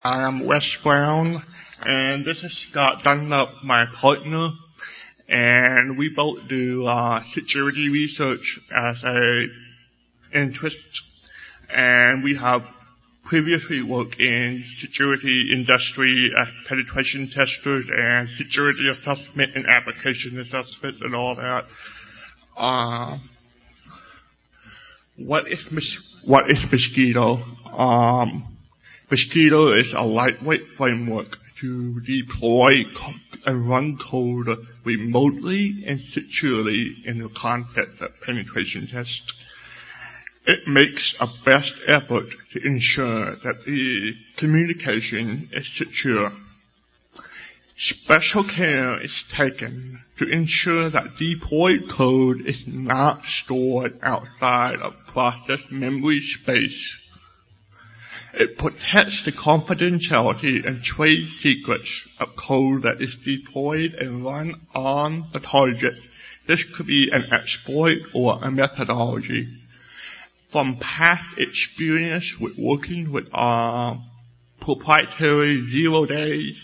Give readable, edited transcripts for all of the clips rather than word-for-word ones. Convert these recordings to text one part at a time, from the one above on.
I am Wes Brown, and this is Scott Dunlop, my partner, and we both do security research as a interest, and we have previously worked in security industry as penetration testers and security assessment and application assessment and all that. What is Mosquitto? Mosquitto is a lightweight framework to deploy and run code remotely and securely in the context of penetration tests. It makes a best effort to ensure that the communication is secure. Special care is taken to ensure that deployed code is not stored outside of process memory space. It protects the confidentiality and trade secrets of code that is deployed and run on the target. This could be an exploit or a methodology. From past experience with working with proprietary 0 days,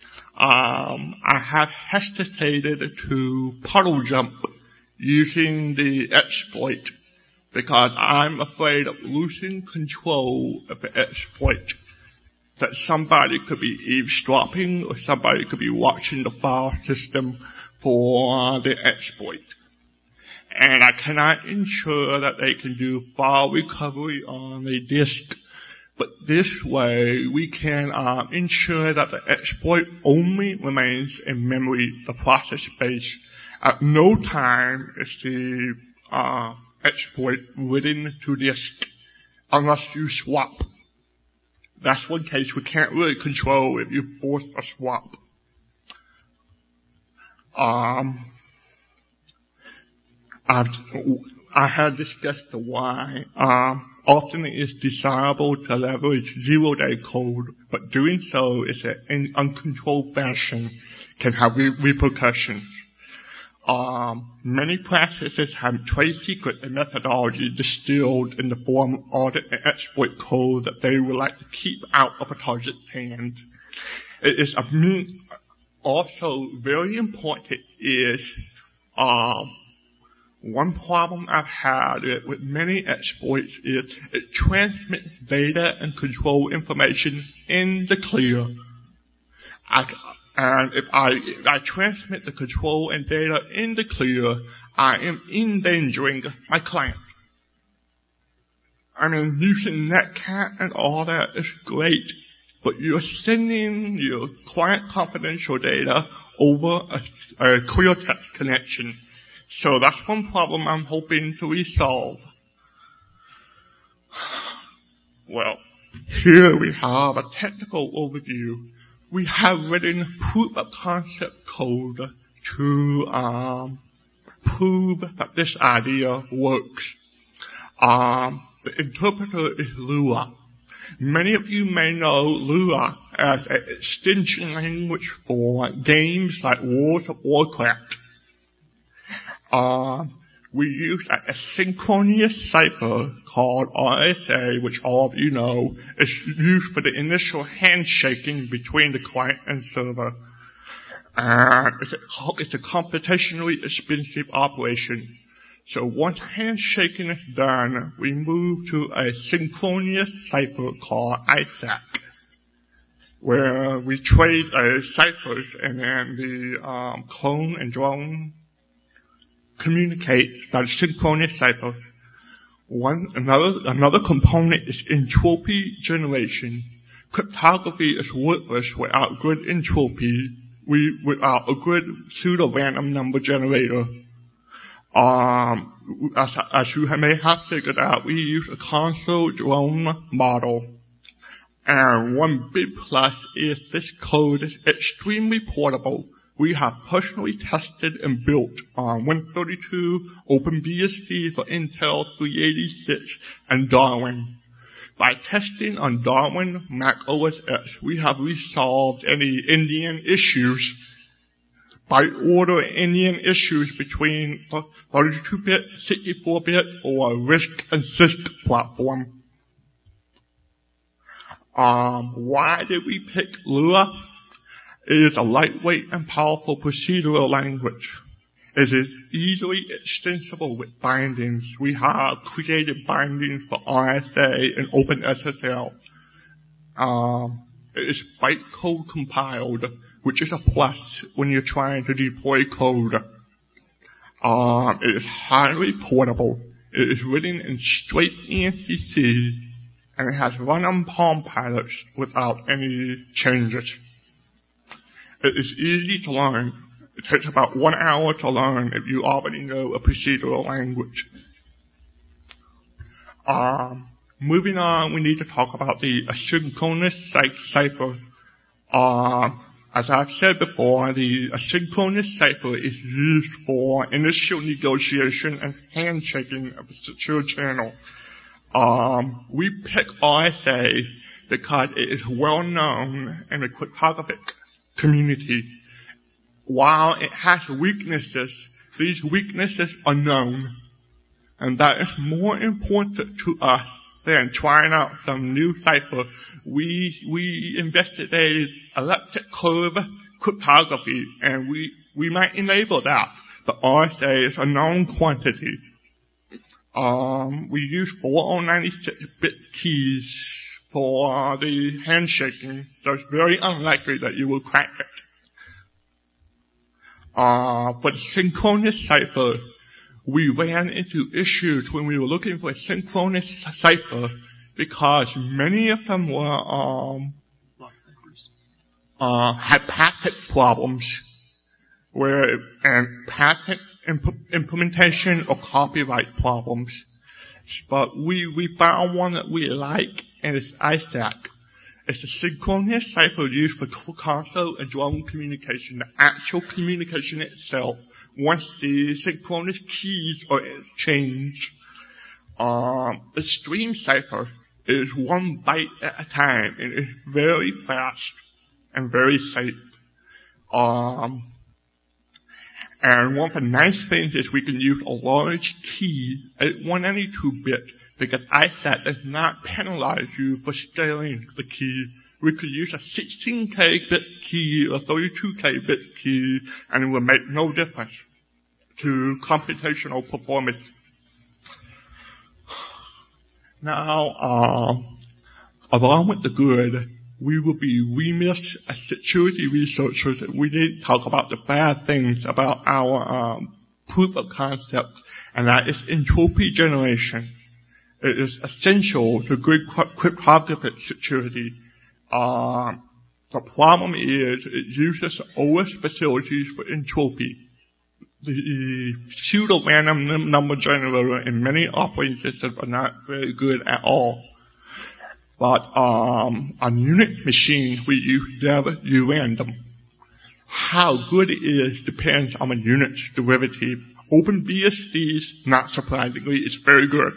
I have hesitated to puddle jump using the exploit because I'm afraid of losing control of the exploit. That somebody could be eavesdropping or somebody could be watching the file system for the exploit. And I cannot ensure that they can do file recovery on the disk. But this way, we can ensure that the exploit only remains in memory, the process space. At no time is the exploit written to disk unless you swap. That's one case we can't really control if you force a swap. I have discussed the why. Often it is desirable to leverage 0-day code, but doing so in an uncontrolled fashion can have repercussions. Many practices have trade secrets and methodology distilled in the form of audit and exploit code that they would like to keep out of a target's hand. It is also very important is one problem I've had with many exploits is it transmits data and control information in the clear. And if I transmit the control and data in the clear, I am endangering my client. I mean, using Netcat and all that is great, but you're sending your client confidential data over a clear text connection. So that's one problem I'm hoping to resolve. Well, here we have a technical overview. We have written proof of concept code to prove that this idea works. The interpreter is Lua. Many of you may know Lua as an extension language for games like World of Warcraft. We use a synchronous cipher called RSA, which all of you know is used for the initial handshaking between the client and server. And it's a computationally expensive operation. So once handshaking is done, we move to a synchronous cipher called ISAC, where we trade ciphers and then the clone and drone communicate by the synchronous cipher. Another component is entropy generation. Cryptography is worthless without good entropy, without a good pseudo-random number generator. As you may have figured out, we use a console drone model. And one big plus is this code is extremely portable. We have personally tested and built on Win32, OpenBSD for Intel 386, and Darwin. By testing on Darwin Mac OS X, we have resolved any Indian issues by order Indian issues between 32-bit, 64-bit, or RISC and CISC platform. Why did we pick Lua? It is a lightweight and powerful procedural language. It is easily extensible with bindings. We have created bindings for RSA and OpenSSL. It is bytecode compiled, which is a plus when you're trying to deploy code. It is highly portable. It is written in straight ENCC, and it has run on Palm Pilots without any changes. It is easy to learn. It takes about 1 hour to learn if you already know a procedural language. Moving on, we need to talk about the asynchronous cipher. As I've said before, the asynchronous cipher is used for initial negotiation and handshaking of a secure channel. We pick RSA because it is well known in the cryptographic community. While it has weaknesses, these weaknesses are known, and that is more important to us than trying out some new cipher. We investigated elliptic curve cryptography, and we might enable that, but RSA is a known quantity. We use 4096-bit keys for the handshaking, so it's very unlikely that you will crack it. For the synchronous cipher, we ran into issues when we were looking for a synchronous cipher because many of them were had packet problems and packet implementation or copyright problems. But we found one that we like, and it's ISAC. It's a synchronous cipher used for console and drone communication, the actual communication itself, once the synchronous keys are exchanged. A stream cipher is 1 byte at a time, and it's very fast and very safe. And one of the nice things is we can use a large key at 192-bit because ISAC does not penalize you for scaling the key. We could use a 16K bit key or 32K bit key, and it will make no difference to computational performance. Now, along with the good, we will be remiss as security researchers if we didn't talk about the bad things about our proof of concept, and that is entropy generation. It is essential to good cryptographic security. The problem is it uses OS facilities for entropy. The pseudo-random number generator in many operating systems are not very good at all. But on Unix machines, we use random. How good it is depends on the Unix derivative. OpenBSD, not surprisingly, is very good.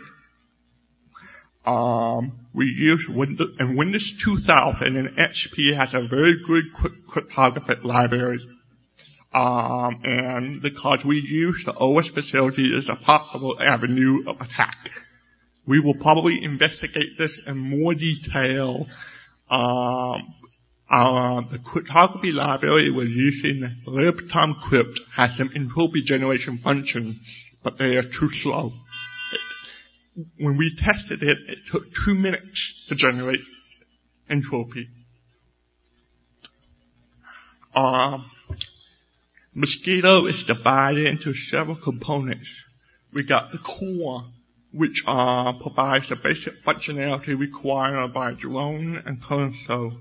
We use Windows, and Windows 2000 and XP has a very good cryptographic library. And because we use the OS facility as a possible avenue of attack. We will probably investigate this in more detail. The cryptography library we're using, libtomcrypt, has some entropy generation functions, but they are too slow. When we tested it, it took 2 minutes to generate entropy. Mosquitto is divided into several components. We got the core, which provides the basic functionality required by Drone and Console.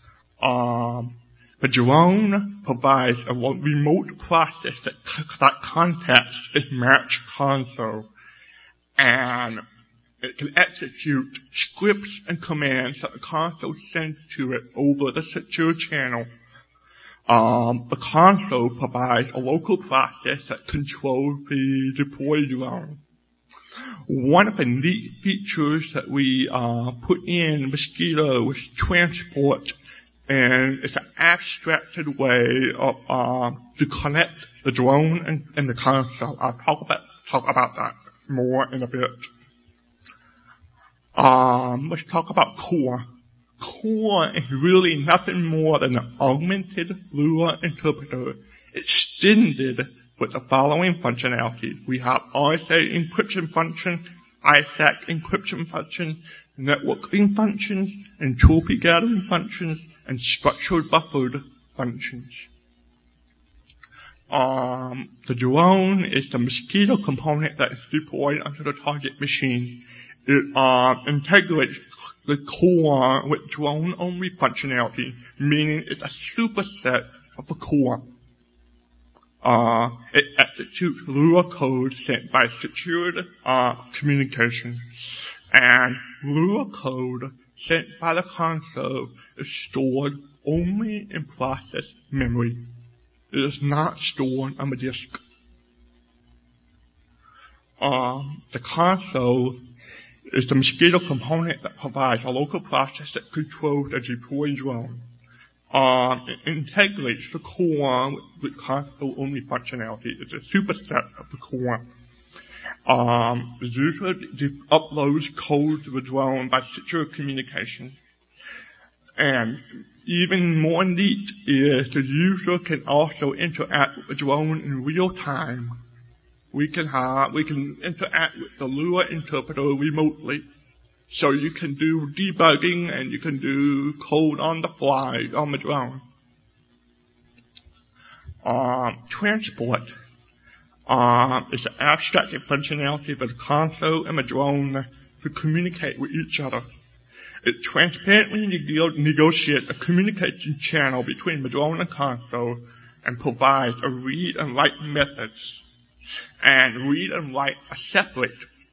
The Drone provides a remote process that contacts its match console, and it can execute scripts and commands that the console sends to it over the secure channel. The console provides a local process that controls the deployed drone. One of the neat features that we put in Mosquitto is transport, and it's an abstracted way of to connect the drone and the console. I'll talk about that more in a bit. Let's talk about core. Core is really nothing more than an augmented Lua interpreter extended with the following functionality. We have RSA encryption function, ISAC encryption function, networking functions, entropy gathering functions, and structured buffered functions. The drone is the Mosquito component that is deployed onto the target machine. It integrates the core with drone-only functionality, meaning it's a superset of the core. It executes Lua code sent by secured communication, and Lua code sent by the console is stored only in process memory. It is not stored on the disk. The console is the Mosquito component that provides a local process that controls the deployed drone. It integrates the core with console-only functionality. It's a superset of the core. The user uploads code to the drone by secure communication. And even more neat is the user can also interact with the drone in real time. We can interact with the Lua interpreter remotely. So you can do debugging and you can do code on the fly on the drone. Transport is the abstracted functionality for the console and the drone to communicate with each other. It transparently negotiates a communication channel between the drone and console and provides a read and write methods. And read and write are separate.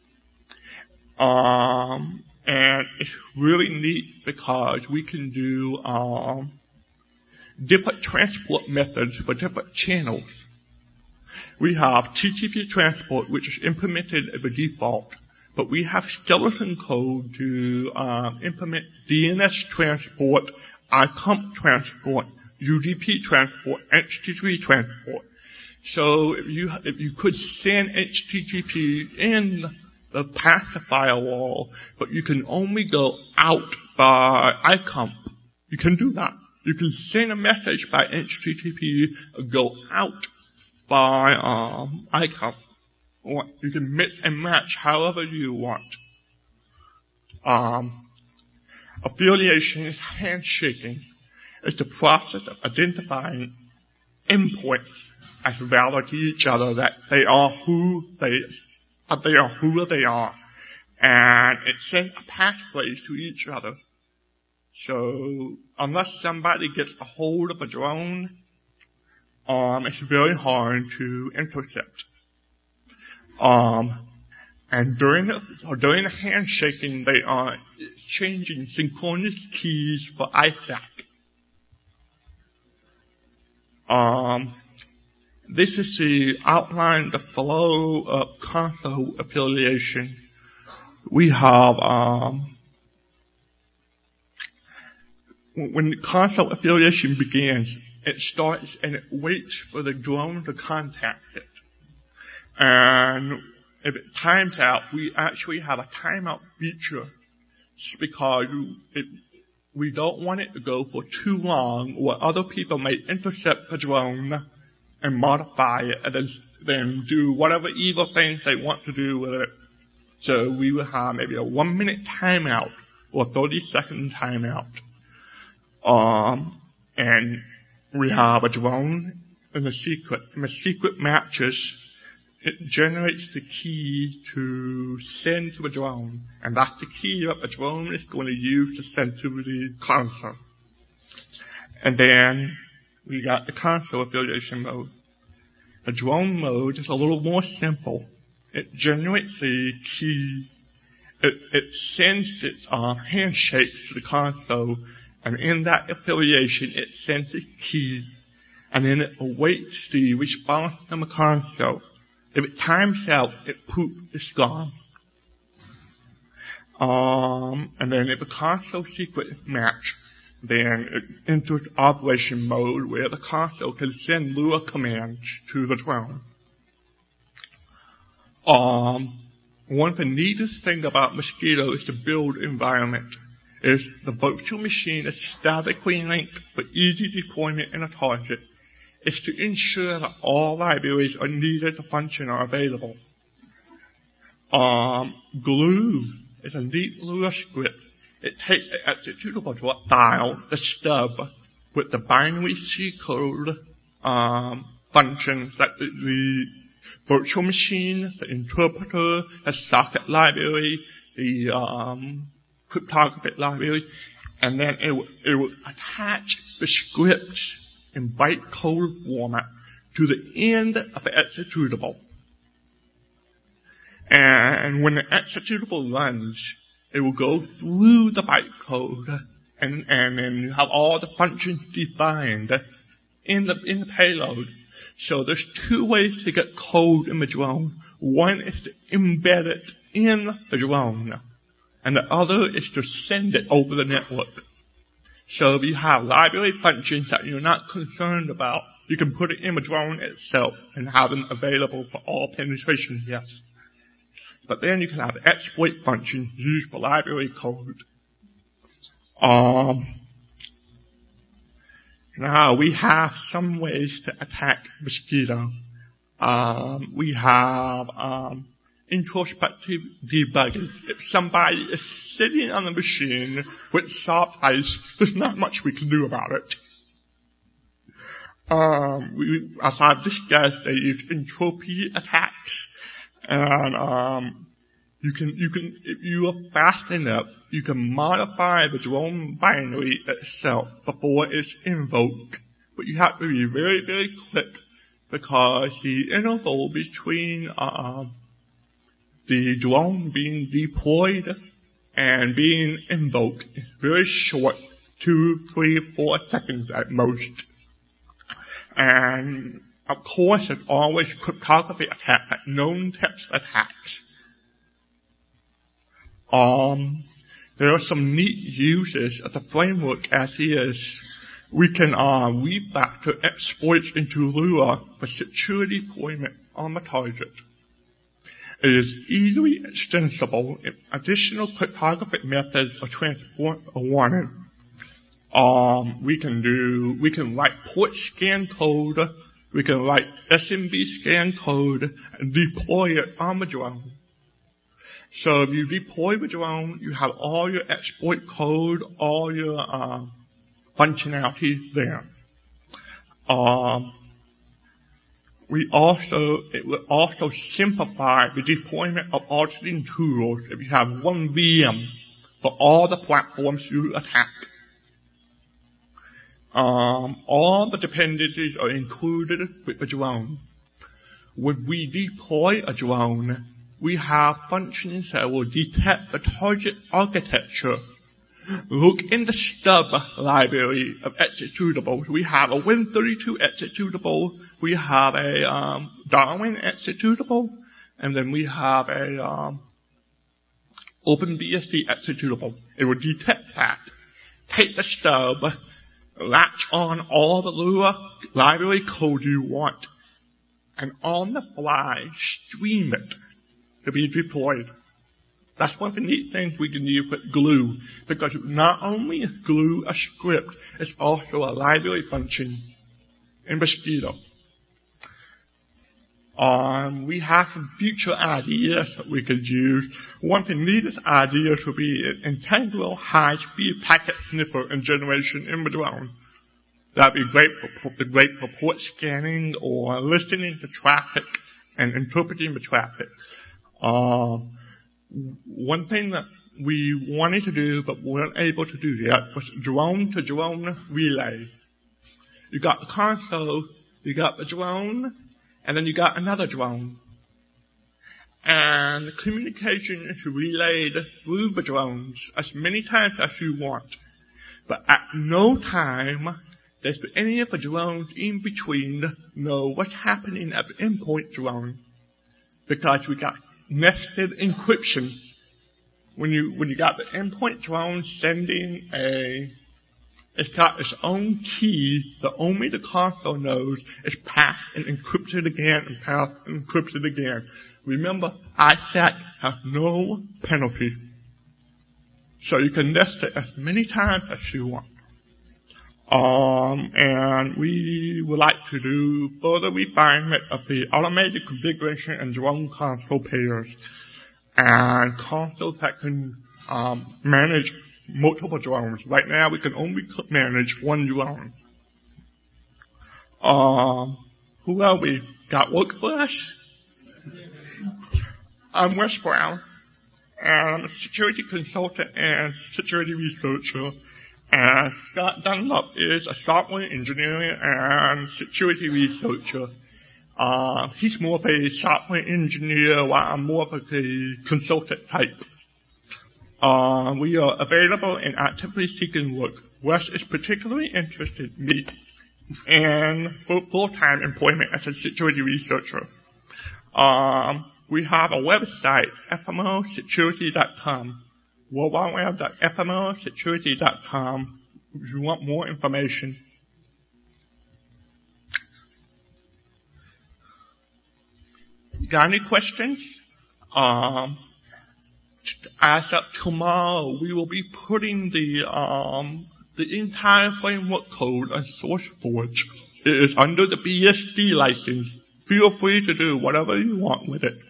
And it's really neat because we can do different transport methods for different channels. We have TCP transport, which is implemented as a default, but we have skeleton code to implement DNS transport, ICOMP transport, UDP transport, HTTP transport. So if you could send HTTP in the packet firewall, but you can only go out by ICOMP, you can do that. You can send a message by HTTP and go out by ICOMP. Or you can mix and match however you want. Affiliation is handshaking. It's the process of identifying endpoints as valid to each other, that they are who they are, and it sends a passphrase to each other. So unless somebody gets a hold of a drone, it's very hard to intercept. And during the handshaking, they are exchanging synchronous keys for ISAC. This is the outline, the flow of console affiliation. We have, when the console affiliation begins, it starts and it waits for the drone to contact it. And if it times out, we actually have a timeout feature because we don't want it to go for too long, or other people may intercept the drone and modify it and then do whatever evil things they want to do with it. So we will have maybe a 1 minute timeout or 30-second timeout. And we have a drone and the secret. And the secret matches, it generates the key to send to a drone. And that's the key that the drone is going to use to send to the console. And then we got the console affiliation mode. The drone mode is a little more simple. It generates the key. It sends its handshake to the console, and in that affiliation, it sends a key, and then it awaits the response from the console. If it times out, it's gone. And then if the console secret is matched, then it enters operation mode where the console can send Lua commands to the drone. One of the neatest things about Mosquito is the build environment. is the virtual machine is statically linked for easy deployment in a target. Is to ensure that all libraries are needed to function are available. Glue is a neat Lua script. It takes an executable file, the stub, with the binary C code functions that the virtual machine, the interpreter, the socket library, the cryptographic library, and then it will attach the scripts in bytecode format to the end of the executable. And when the executable runs, it will go through the bytecode and then you have all the functions defined in the payload. So there's two ways to get code in the drone. One is to embed it in the drone, and the other is to send it over the network. So if you have library functions that you're not concerned about, you can put it in the drone itself and have them available for all penetration tests. But then you can have exploit functions used for library code. Now we have some ways to attack Mosquitto. We have introspective debugging. If somebody is sitting on the machine with soft ice, there's not much we can do about it. As I've discussed, they use entropy attacks, and if you are fast enough, you can modify the drone binary itself before it's invoked. But you have to be very, very quick, because the interval between the drone being deployed and being invoked is very short, 2, 3, 4 seconds at most. And of course, there's always cryptography attacks, like known text attacks. There are some neat uses of the framework as is. We can refactor exploits into Lua for security deployment on the target. It is easily extensible if additional cryptographic methods of transport are wanted. We can write port scan code, we can write SMB scan code and deploy it on the drone. So if you deploy the drone, you have all your exploit code, all your functionality there. It will also simplify the deployment of auditing tools if you have one VM for all the platforms you attack. All the dependencies are included with the drone. When we deploy a drone, we have functions that will detect the target architecture. Look in the stub library of executables. We have a Win32 executable, we have a Darwin executable, and then we have a OpenBSD executable. It will detect that, take the stub, latch on all the Lua library code you want, and on the fly stream it to be deployed. That's one of the neat things we can do with Glue, because not only is Glue a script, it's also a library function in Mosquitto. We have some future ideas that we could use. One of the neatest ideas would be an integral high-speed packet sniffer and generation in the drone. That'd be great for port scanning or listening to traffic and interpreting the traffic. One thing that we wanted to do but weren't able to do yet was drone-to-drone relay. You got the console, you got the drone, and then you got another drone. And the communication is relayed through the drones as many times as you want. But at no time does any of the drones in between know what's happening at the endpoint drone, because we got nested encryption. When you got the endpoint drone sending it's got its own key that only the console knows. It's passed and encrypted again and passed and encrypted again. Remember, ISAC has no penalty. So you can nest it as many times as you want. And we would like to do further refinement of the automated configuration and drone console pairs and consoles that can manage multiple drones. Right now we can only manage one drone. Who else we got work for us? I'm Wes Brown, and I'm a security consultant and security researcher. And Scott Dunlop is a software engineer and security researcher. He's more of a software engineer while I'm more of a consultant type. We are available and actively seeking work. Wes is particularly interested in full-time employment as a security researcher. We have a website, fmosecurity.com. worldwideweb.fmosecurity.com if you want more information. Got any questions? As of tomorrow, we will be putting the entire framework code on SourceForge. It is under the BSD license. Feel free to do whatever you want with it.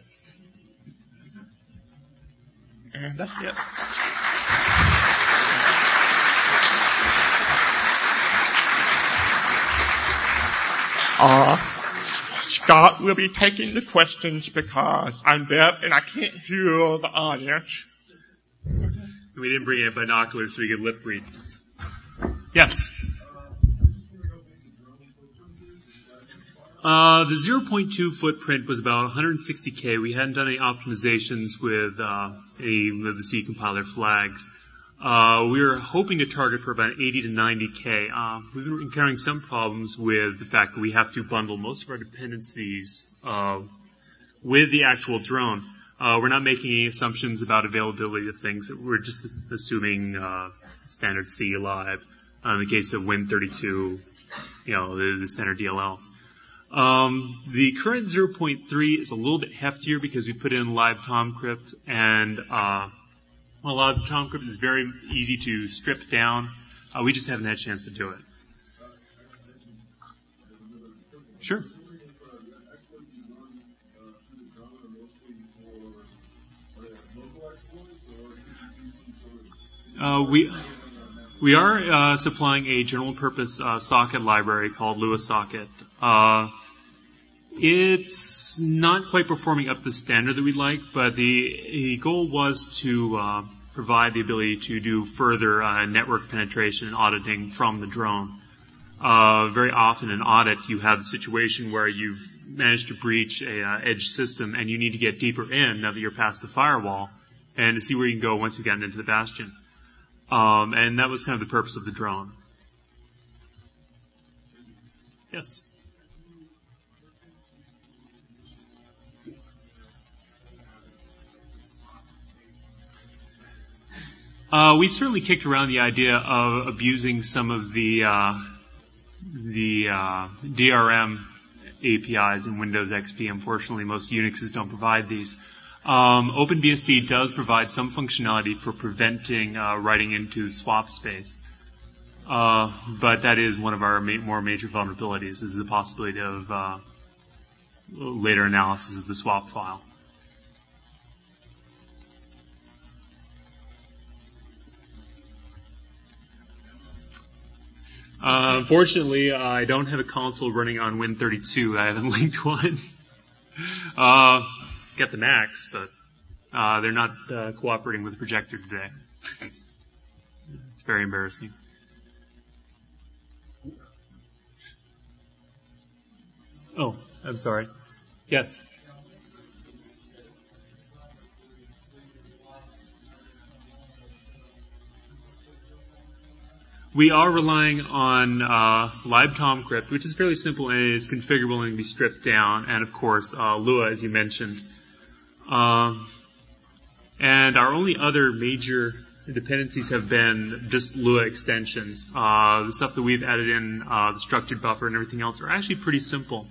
And that's it. Scott will be taking the questions because I'm deaf and I can't hear the audience. We didn't bring in binoculars so we could lip read. Yes. The 0.2 footprint was about 160K. We hadn't done any optimizations with any of the C compiler flags. We were hoping to target for about 80 to 90K. We've been encountering some problems with the fact that we have to bundle most of our dependencies with the actual drone. We're not making any assumptions about availability of things. We're just assuming standard C live. In the case of Win32, the standard DLLs. The current 0.3 is a little bit heftier because we put in live Tomcrypt, and live Tomcrypt is very easy to strip down. We just haven't had a chance to do it. Sure. We are supplying a general purpose socket library called Lua Socket. It's not quite performing up to the standard that we'd like, but the goal was to provide the ability to do further network penetration and auditing from the drone. Very often in audit, you have the situation where you've managed to breach a edge system and you need to get deeper in now that you're past the firewall and to see where you can go once you've gotten into the bastion. And that was kind of the purpose of the drone. Yes. We certainly kicked around the idea of abusing some of the DRM APIs in Windows XP. Unfortunately, most Unixes don't provide these. OpenBSD does provide some functionality for preventing writing into swap space. But that is one of our more major vulnerabilities, is the possibility of later analysis of the swap file. Unfortunately, I don't have a console running on Win32. I haven't linked one. Get the Macs, but they're not cooperating with the projector today. It's very embarrassing. Oh, I'm sorry. Yes. We are relying on live Tomcrypt, which is fairly simple and is configurable and can be stripped down, and of course Lua, as you mentioned. And our only other major dependencies have been just Lua extensions. The stuff that we've added in, the structured buffer and everything else, are actually pretty simple.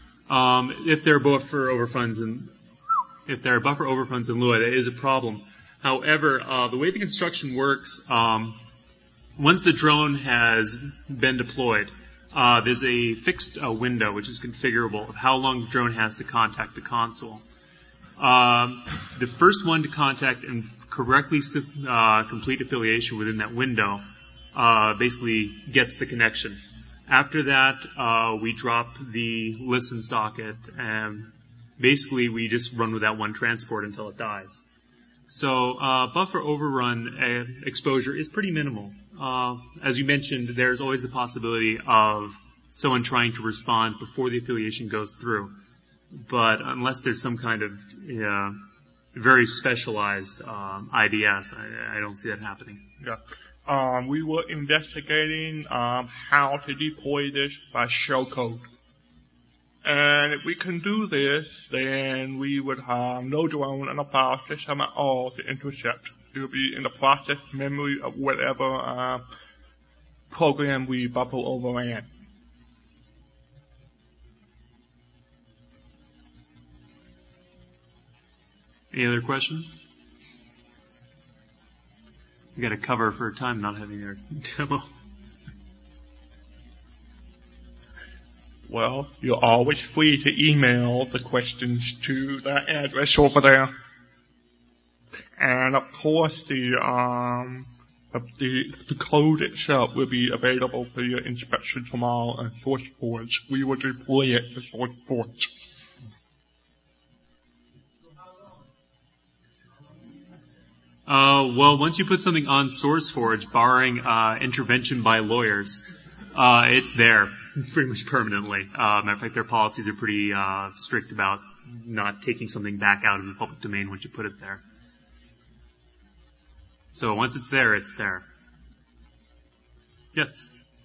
If there are buffer overruns in Lua, that is a problem. However, the way the construction works, once the drone has been deployed, there's a fixed window, which is configurable, of how long the drone has to contact the console. The first one to contact and correctly complete affiliation within that window basically gets the connection. After that, we drop the listen socket, and basically we just run with that one transport until it dies. So buffer overrun exposure is pretty minimal. As you mentioned, there's always the possibility of someone trying to respond before the affiliation goes through. But unless there's some kind of very specialized IDS, I don't see that happening. Yeah. We were investigating how to deploy this by shellcode. And if we can do this, then we would have no drone and a file system at all to intercept. It would be in the process memory of whatever program we buffer overran. Any other questions? We got to cover for time not having our demo. Well, you're always free to email the questions to that address over there. And of course, the code itself will be available for your inspection tomorrow at SourceForge. We will deploy it to SourceForge. Well, once you put something on SourceForge, barring intervention by lawyers, it's there pretty much permanently. Matter of fact, their policies are pretty strict about not taking something back out of the public domain once you put it there. So once it's there, it's there. Yes?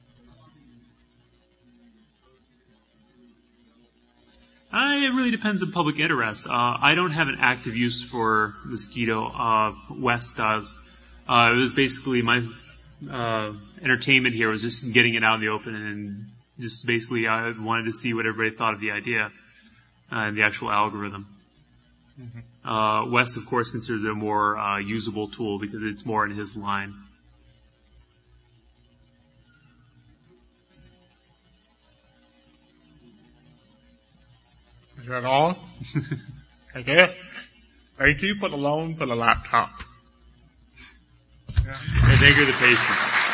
It really depends on public interest. I don't have an active use for Mosquito. Wes does. It was basically my entertainment here was just getting it out in the open, and just basically I wanted to see what everybody thought of the idea and the actual algorithm. Mm-hmm. Wes, of course, considers it a more usable tool because it's more in his line. Is that all? I guess. Thank you for the loan for the laptop. Yeah. And thank you for the patience.